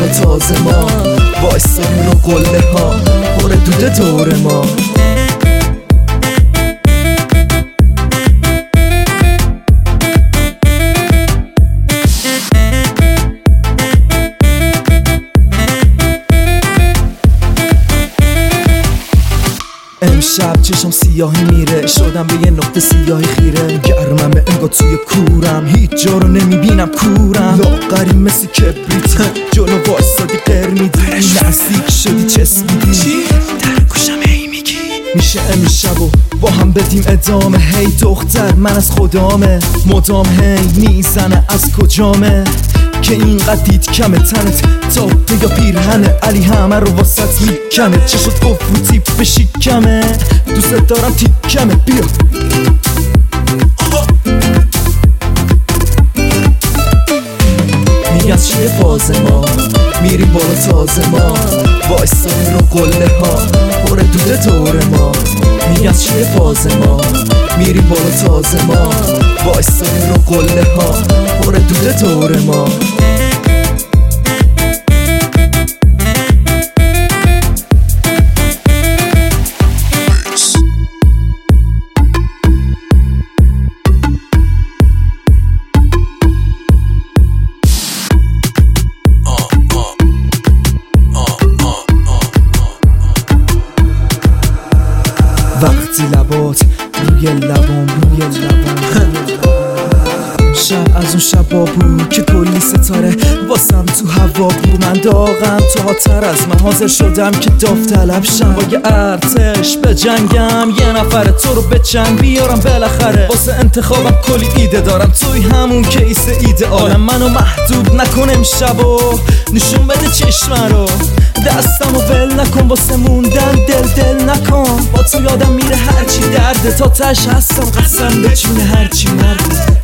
تازه ما وایساریم رو قله ها پر دوده دور ما. امشب چشم سیاهی میره، شدم به یه نقطه سیاهی خیره. گرمم انگار توی کورم، هیچ جا رو نمیبینم کورم. لاغری مثل کبریت جلو واسادی قرمیدی، نزدیک شدی چسبیدی چی؟ در گوشم هی میگی میشه امشب و با هم بدیم ادامه. هی دختر من از خدامه، مدام هی میزنه از کجامه که اینقدر دید کمه. تنت تاپه یا پیرهنه، علی همه رو واسط میکنه. چه شد گفت رو تیپ بشیکمه، دوست دارم تیکمه بیا. میگن چیه فاز ما، میریم بالا تازه ما وایساریم رو قله ها پر دوده دور ما. میگن چیه فاز ما، میریم بالا تازه ما وایساریم رو قله ها پر دوده دور ما. وقتی لبات روی لبام شب از اون شبا بود که کلی ستاره واسم تو هوا بود. من داغم تو هاتر از من، حاضر شدم که داوطلب شم. با یه ارتش به جنگم، یه نفر تو رو به جنگ بیارم بالاخره. واسه انتخابم کلی ایده دارم، توی همون کیس ایدئالم. منو محدود نکن امشب و نشون بده چشم رو، دستمو ول نکن واسه موندن دل نکن. با تو یادم میره هرچی درده، تا تش هستم قسم به جون هرچی مرده.